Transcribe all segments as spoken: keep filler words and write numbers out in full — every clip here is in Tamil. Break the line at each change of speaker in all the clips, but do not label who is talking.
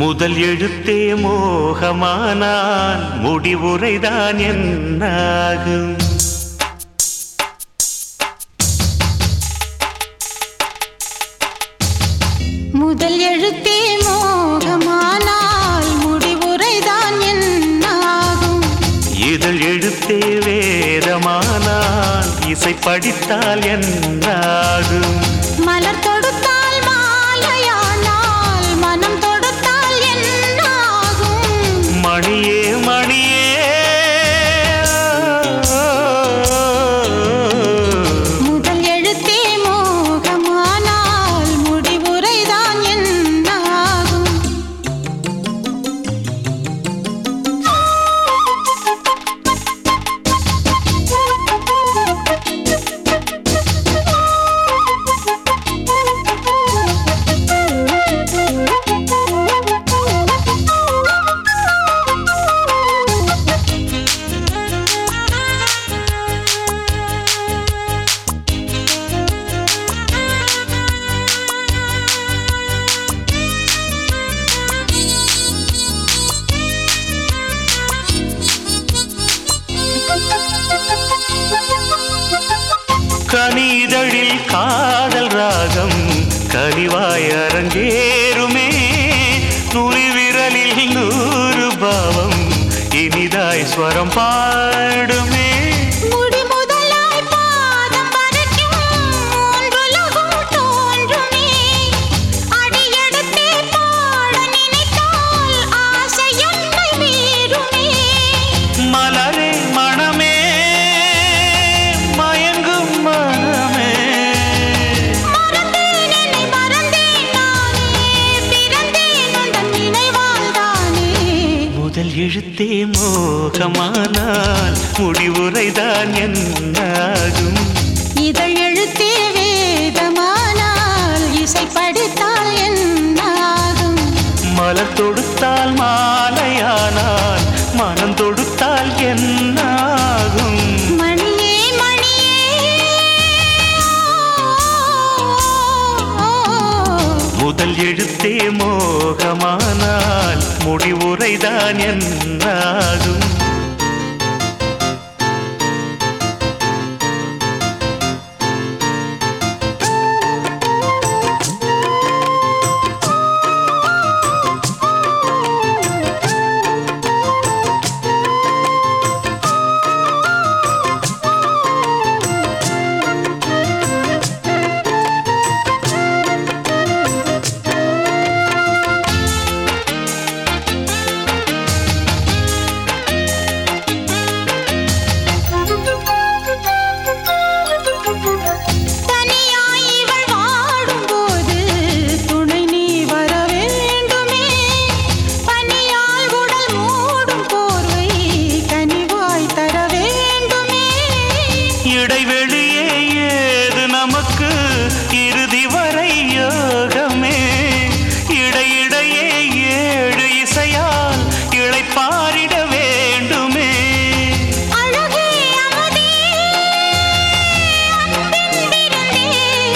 முதல் எழுத்தே மோகமானால் முடிவுரைதான் என்னாகும்?
முதல் எழுத்தே மோகமானால் முடிவுரைதான் என்னாகும்?
இதழ் எழுத்தே வேதமானால் இசை படித்தால் என்னாகும்?
மலர் தொடுத்தால் மாலையானால் மனம் தொடுத்தால் என்னாகும்?
மணியே மணியே
முதல் எழுத்தே மோகமானால் முடிவுரைதான் என்னாகும்?
கனிதழில் காதல் ராகம் கனிவாய் அரங்கேறுமே. நுனி விரலில் நூறு பாவம் இனிதாய் ஸ்வரம் பாடுமே.
முடி முதலாய் பாதம் வரைக்கும் மூன்றுலகும் தோன்றுமே. அடியெடுத்தே பாட நினைத்தால் ஆசையொன்றை மீறுமே.
மலரே மணமே மயங்கும் மனமே
மறந்தேன் என்னை மறந்தேன் நானே. பிறந்தேன் உந்தன் நினைவால் தானே.
முதல் எழுத்தே மோகமானால் முடிவுரைதான் என்னாகும்?
இதழ் எழுத்தே வேதமானால் இசை படித்தால் என்னாகும்?
மலர் தொடுத்தால் மாலையானால் மனம் தொடுத்தால் என்னாகும்?
மணியே மணியே
முதல் எழுத்தே மோகமானால் முடிவுரைதான் என்னாகும்?
தனியாய் இவள் வாடும்போது துணை நீ வர வேண்டுமே. பனியால் உடல் மூடும் போர்வை கனிவாய் தர வேண்டுமே.
இடைவெளியே ஏது நமக்கு இறுதி வரை யோகமே. இடையிடையே ஏழு இசையால் இளைப்பாரிட வேண்டுமே.
அழகே அமுதே அன்பின் விருந்தே.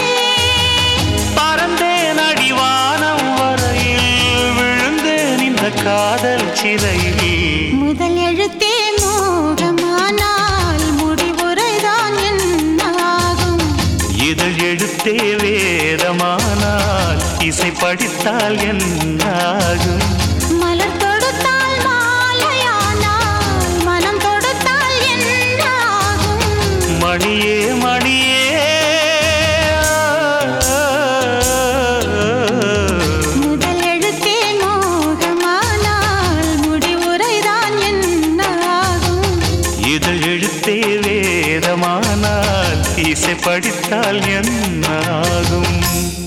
பறந்தேன் அடிவானம் வரையில் விழுந்தேன் இந்த காதல் சிறையில்.
முதல் எழுத்தே மோகமானால் முடிவுரைதான் என்னாகும்?
இதழ் எழுத்தே வேதமானால் இசை படித்தால் என்னாகும்?
மலர் தொடுத்தால் மாலையானால் மனம் தொடுத்தால் என்னாகும்?
மணியே மணியே
முதல் எழுத்தே மோகமானால் முடிவுரைதான் என்னாகும்?
இதழ் எழுத்தே வேதமானால் இசை படித்தால் என்னாகும்?